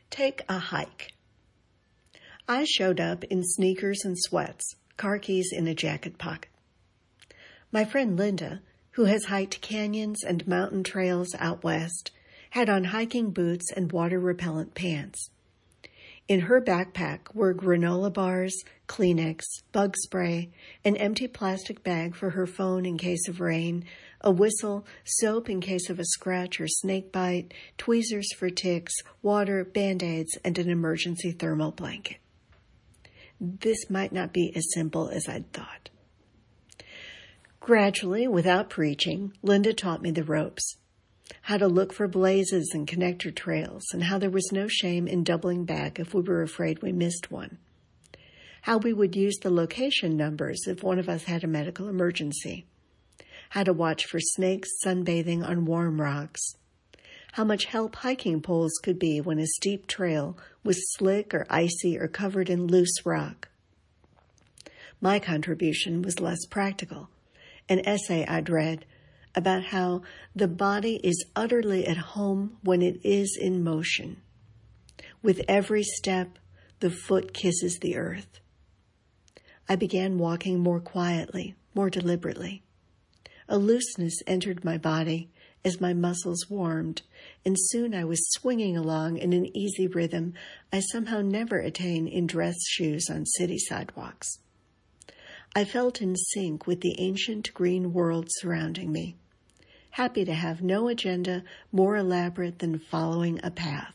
Take a hike. I showed up in sneakers and sweats, car keys in a jacket pocket. My friend Linda, who has hiked canyons and mountain trails out west, had on hiking boots and water-repellent pants. In her backpack were granola bars, Kleenex, bug spray, an empty plastic bag for her phone in case of rain, a whistle, soap in case of a scratch or snake bite, tweezers for ticks, water, Band-Aids, and an emergency thermal blanket. This might not be as simple as I'd thought. Gradually, without preaching, Linda taught me the ropes. How to look for blazes and connector trails, and how there was no shame in doubling back if we were afraid we missed one. How we would use the location numbers if one of us had a medical emergency. How to watch for snakes sunbathing on warm rocks. How much help hiking poles could be when a steep trail was slick or icy or covered in loose rock. My contribution was less practical. An essay I'd read about how the body is utterly at home when it is in motion. With every step, the foot kisses the earth. I began walking more quietly, more deliberately. A looseness entered my body as my muscles warmed, and soon I was swinging along in an easy rhythm I somehow never attain in dress shoes on city sidewalks. I felt in sync with the ancient green world surrounding me, happy to have no agenda more elaborate than following a path.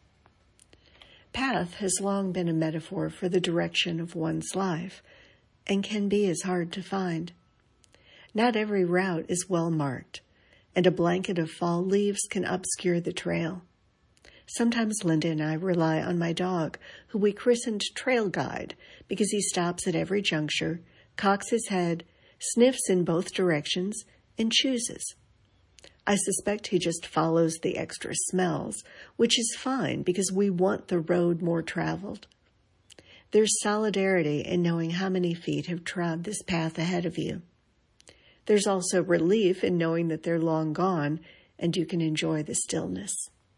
Path has long been a metaphor for the direction of one's life, and can be as hard to find. Not every route is well marked, and a blanket of fall leaves can obscure the trail. Sometimes Linda and I rely on my dog, who we christened Trail Guide, because he stops at every juncture, cocks his head, sniffs in both directions, and chooses. I suspect he just follows the extra smells, which is fine because we want the road more traveled. There's solidarity in knowing how many feet have trod this path ahead of you. There's also relief in knowing that they're long gone and you can enjoy the stillness.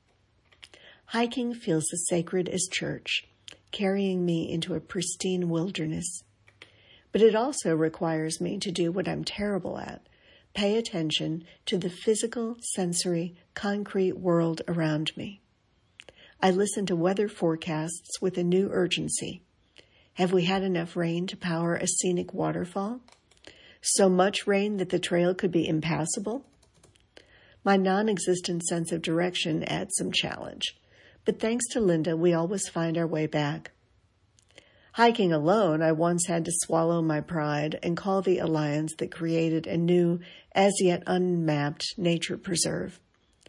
Hiking feels as sacred as church, carrying me into a pristine wilderness. But it also requires me to do what I'm terrible at, pay attention to the physical, sensory, concrete world around me. I listen to weather forecasts with a new urgency. Have we had enough rain to power a scenic waterfall? So much rain that the trail could be impassable? My non-existent sense of direction adds some challenge, but thanks to Linda, we always find our way back. Hiking alone, I once had to swallow my pride and call the alliance that created a new, as yet unmapped, nature preserve.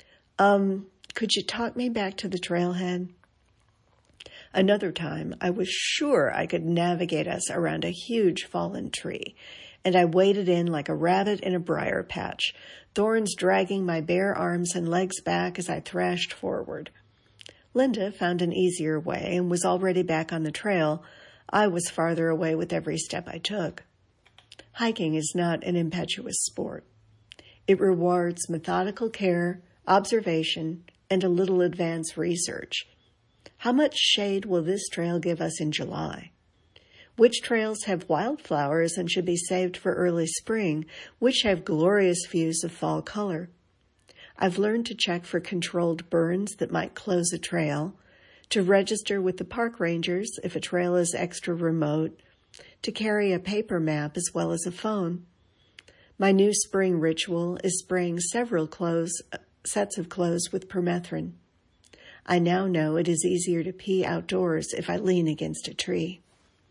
Could you talk me back to the trailhead? Another time, I was sure I could navigate us around a huge fallen tree, and I waded in like a rabbit in a briar patch, thorns dragging my bare arms and legs back as I thrashed forward. Linda found an easier way and was already back on the trail. I was farther away with every step I took. Hiking is not an impetuous sport. It rewards methodical care, observation, and a little advanced research. How much shade will this trail give us in July? Which trails have wildflowers and should be saved for early spring? Which have glorious views of fall color? I've learned to check for controlled burns that might close a trail, to register with the park rangers if a trail is extra remote, to carry a paper map as well as a phone. My new spring ritual is spraying several sets of clothes with permethrin. I now know it is easier to pee outdoors if I lean against a tree.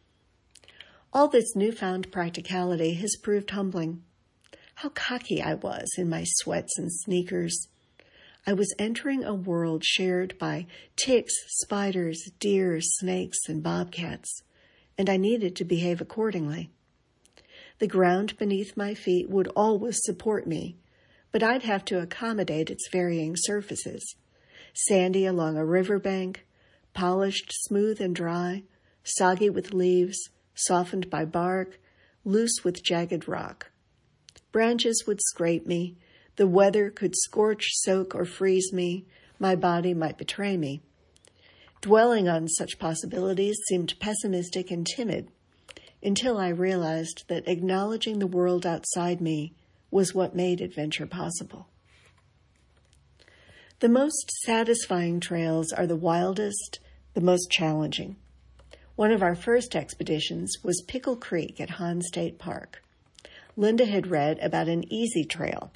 All this newfound practicality has proved humbling. How cocky I was in my sweats and sneakers. I was entering a world shared by ticks, spiders, deer, snakes, and bobcats, and I needed to behave accordingly. The ground beneath my feet would always support me, but I'd have to accommodate its varying surfaces. Sandy along a riverbank, polished, smooth and dry, soggy with leaves, softened by bark, loose with jagged rock. Branches would scrape me. The weather could scorch, soak, or freeze me. My body might betray me. Dwelling on such possibilities seemed pessimistic and timid, until I realized that acknowledging the world outside me was what made adventure possible. The most satisfying trails are the wildest, the most challenging. One of our first expeditions was Pickle Creek at Hahn State Park. Linda had read about an easy trail.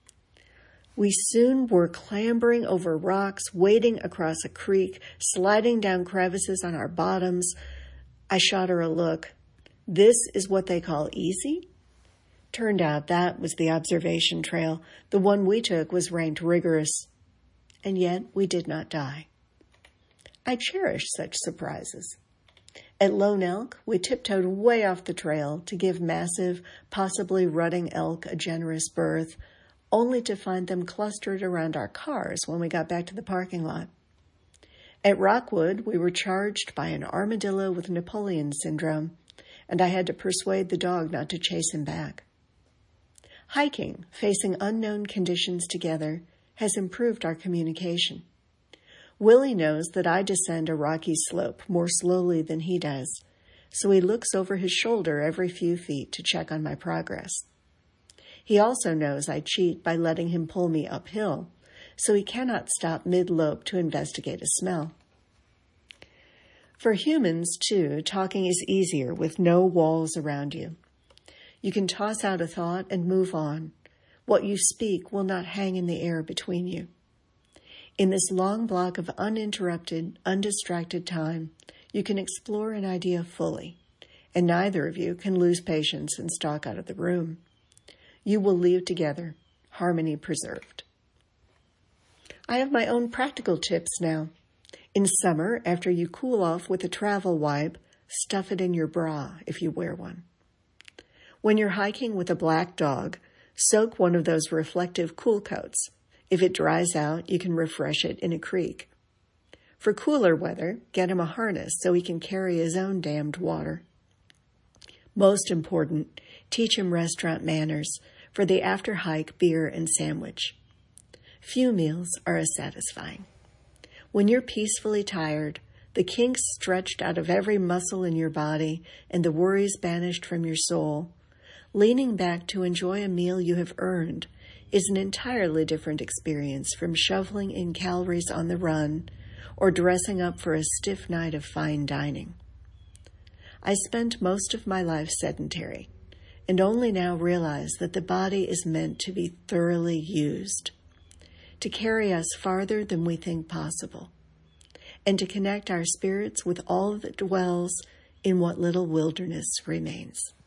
We soon were clambering over rocks, wading across a creek, sliding down crevices on our bottoms. I shot her a look. This is what they call easy? Turned out that was the observation trail. The one we took was ranked rigorous. And yet we did not die. I cherish such surprises. At Lone Elk, we tiptoed way off the trail to give massive, possibly rutting elk a generous berth, only to find them clustered around our cars when we got back to the parking lot. At Rockwood, we were charged by an armadillo with Napoleon syndrome, and I had to persuade the dog not to chase him back. Hiking, facing unknown conditions together, has improved our communication. Willie knows that I descend a rocky slope more slowly than he does, so he looks over his shoulder every few feet to check on my progress. He also knows I cheat by letting him pull me uphill, so he cannot stop mid-lope to investigate a smell. For humans, too, talking is easier with no walls around you. You can toss out a thought and move on. What you speak will not hang in the air between you. In this long block of uninterrupted, undistracted time, you can explore an idea fully, and neither of you can lose patience and stalk out of the room. You will leave together, harmony preserved. I have my own practical tips now. In summer, after you cool off with a travel wipe, stuff it in your bra if you wear one. When you're hiking with a black dog, soak one of those reflective cool coats. If it dries out, you can refresh it in a creek. For cooler weather, get him a harness so he can carry his own damned water. Most important, teach him restaurant manners for the after-hike beer and sandwich. Few meals are as satisfying. When you're peacefully tired, the kinks stretched out of every muscle in your body, and the worries banished from your soul, leaning back to enjoy a meal you have earned is an entirely different experience from shoveling in calories on the run or dressing up for a stiff night of fine dining. I spent most of my life sedentary and only now realize that the body is meant to be thoroughly used, to carry us farther than we think possible, and to connect our spirits with all that dwells in what little wilderness remains.